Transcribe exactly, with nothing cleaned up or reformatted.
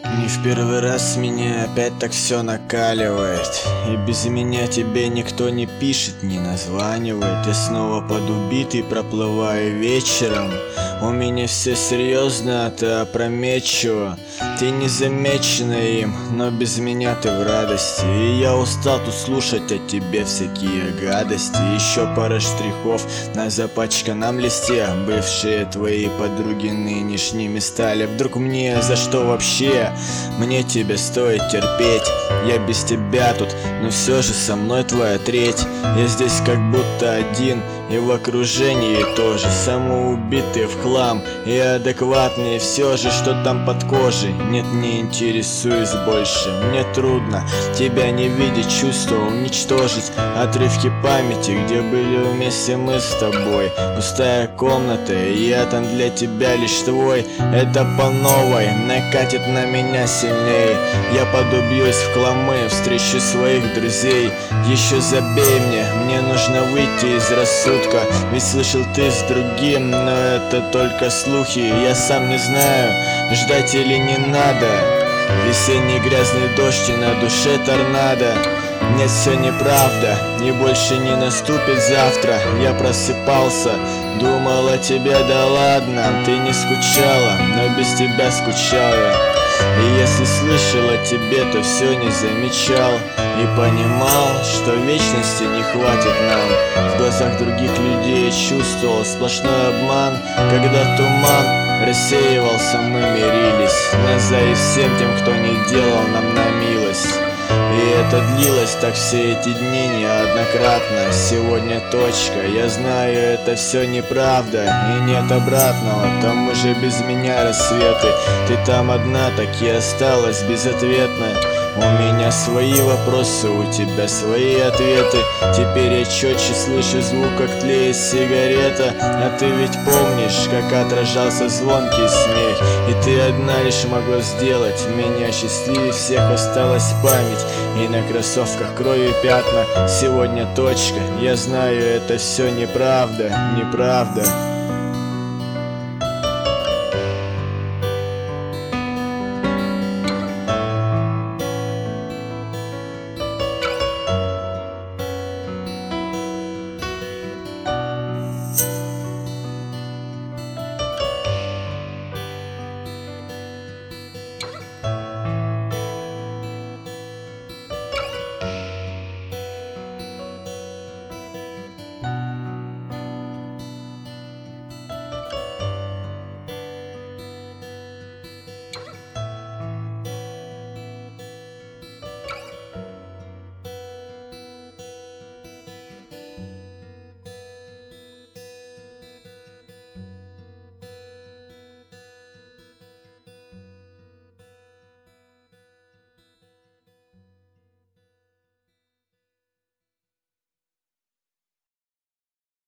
Не в первый раз меня опять так все накаливает. И без меня тебе никто не пишет, не названивает. Я снова под убитый проплываю вечером. У меня все серьезно, а ты опрометчиво. Ты не замечена им, но без меня ты в радости. И я устал тут слушать о тебе всякие гадости. Еще пара штрихов на запачканном листе. Бывшие твои подруги нынешними стали. Вдруг мне за что вообще? Мне тебя стоит терпеть. Я без тебя тут, но все же со мной твоя треть. Я здесь как будто один, и в окружении тоже. Самоубитый в хлам и адекватные все же, что там под кожей. Нет, не интересуюсь больше. Мне трудно тебя не видеть, чувства уничтожить. Отрывки памяти, где были вместе мы с тобой. Пустая комната, и я там для тебя лишь твой. Это по новой накатит на меня сильней. Я подубьюсь в хламы, встречу своих друзей. Еще забей мне, мне нужно выйти из рассудка. Ведь слышал ты с другим, но это только слухи. Я сам не знаю, ждать или не надо. Весенний грязный дождь и на душе торнадо. Нет, все неправда, и больше не наступит завтра. Я просыпался, думал о тебе, да ладно. Ты не скучала, но без тебя скучал я. И если слышал о тебе, то все не замечал. И понимал, что вечности не хватит нам. В глазах других людей я чувствовал сплошной обман. Когда туман рассеивался, мы мирились. Назад и всем тем, кто не делал нам на милость. И это длилось так все эти дни неоднократно. Сегодня точка, я знаю, это все неправда. И нет обратного, там уже без меня рассветы. Ты там одна, так и осталась безответно. У меня свои вопросы, у тебя свои ответы. Теперь я четче слышу звук, как тлеет сигарета. А ты ведь помнишь, как отражался звонкий смех. И ты одна лишь могла сделать меня счастливее всех. Осталась память, и на кроссовках крови пятна. Сегодня точка, я знаю, это все неправда, неправда.